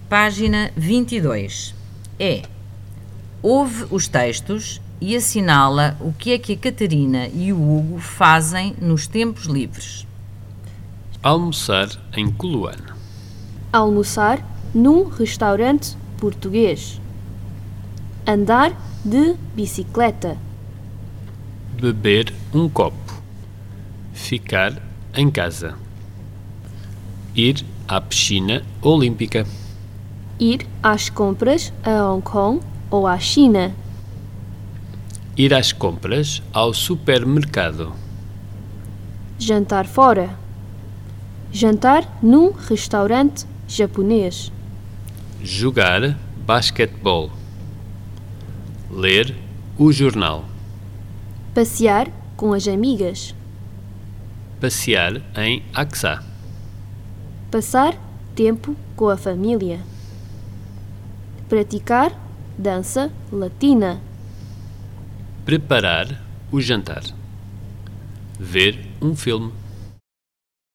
Página 22. Ouve os textos e assinala o que é que a Catarina e o Hugo fazem nos tempos livres. Almoçar em Coloane. Almoçar num restaurante português. Andar de bicicleta. Beber um copo. Ficar em casa. Ir à piscina olímpica. Ir às compras a Hong Kong ou à China. Ir às compras ao supermercado. Jantar fora. Jantar num restaurante japonês. Jogar basquetebol. Ler o jornal. Passear com as amigas. Passear em Aksá. Passar tempo com a família. Praticar dança latina. Preparar o jantar. Ver um filme.